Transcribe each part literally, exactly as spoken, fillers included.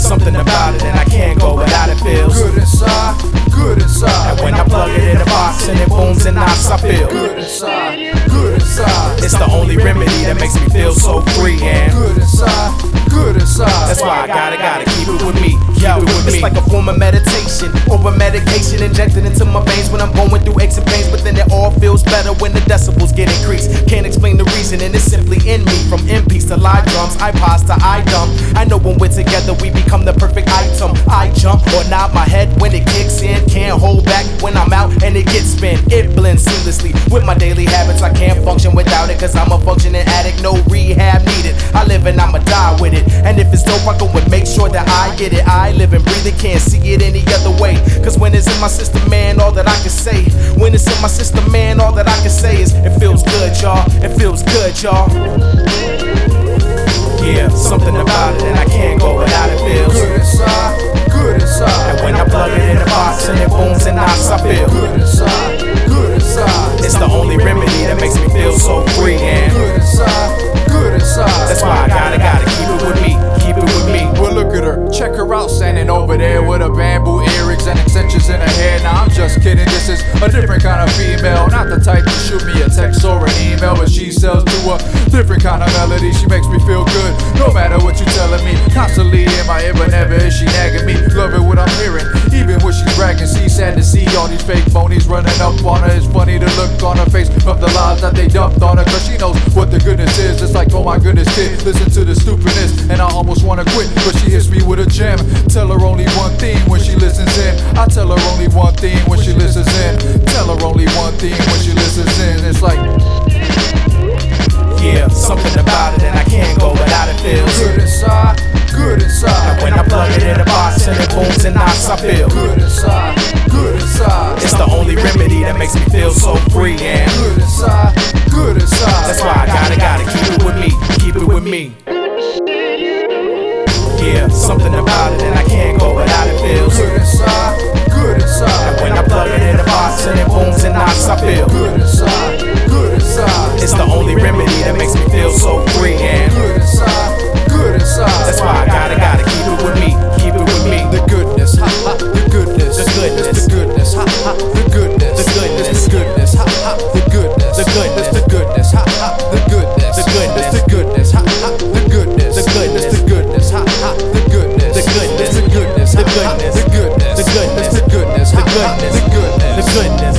something about it and I can't go without it. Feels good inside, good inside. And when I plug it in a box and it booms and knocks, I feel good inside, good inside. It's the only remedy that makes me feel so free and good inside, good inside. That's why I gotta, gotta keep it with me. Keep it with It's me. like a form of meditation or a medication injected into my veins when I'm going through aches and pains. But then it all feels better when the decibels get increased. Can't explain the reason, and it's simply in me. From M Ps to live drums, iPods to iDumb. I know when we're together we become the perfect item. I jump or nod my head when it kicks in. Can't hold back when I'm out and it gets spent. It blends seamlessly with my daily habits. I can't function without it, cause I'm a functioning addict. No rehab needed. I live and I'ma die with it. And if it's dope, I go and make sure that I get it. I live and breathe it, can't see it any other way. Cause when it's in my system, man, all that I can say. When it's in my system, man, all that I can say is it feels good, y'all. It feels good, y'all. Yeah, something about it and I can't go without it. Feels good inside, good inside. And when I plug it in a box and it booms and knocks, I feel good inside, good inside. It's the only remedy that makes me feel so free and good inside, good inside. That's why I gotta, gotta keep it with me. Keep it with me. Well, look at her, check her out, standing over there with her bamboo earrings and extensions in her hair. Now I'm just kidding, this is a different kind of female, not the type to shoot me a text or an email, but she sells to a different kind of melody. She makes me feel good, no matter what you telling me. Constantly in my ear, but never is she nagging me. Loving what I'm hearing, even when she's bragging. See, sad to see all these fake phonies running up on her. It's funny to look on her face from the lies that they dumped on her, cause she knows what the goodness is. It's like, oh my goodness, kid, listen to the stupidness, and I almost wanna quit, but she hits me with a gem. Tell her only one thing when she listens in. I tell her only one thing when she listens in. Tell her only one thing when she listens in. It's like, yeah, something about it and I can't go without it. Feels good inside, good inside. And when I plug it in a box and it booms and knocks, I feel good inside, good inside. It's the only remedy that makes me feel so free and good inside, good inside. That's why I gotta, gotta keep it with me. Keep it with me. Yeah, something about it and I can't go without it. Feels good inside, good inside. And when I plug it in a box and it booms and knocks, I feel good inside, good inside. It's the only remedy that makes me feel so free and good inside, good inside. That's why I gotta, gotta keep it with me. Keep it with me. The goodness, ha ha. The goodness, The goodness, the goodness, ha ha. The goodness, The goodness, the goodness, ha ha. The goodness, The goodness, the goodness, ha ha. The goodness, The goodness, the goodness, ha ha. The goodness, The goodness, the goodness, ha ha. The goodness, The goodness, the goodness, The ha, ha. goodness, The goodness, The goodness, the goodness, ha, The ha. goodness, The goodness, The goodness.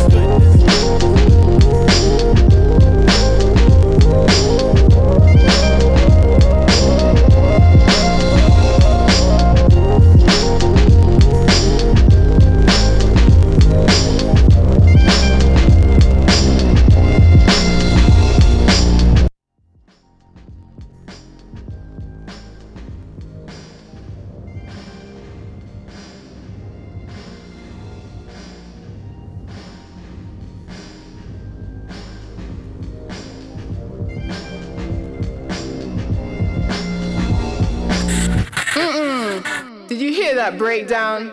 Did you hear that breakdown?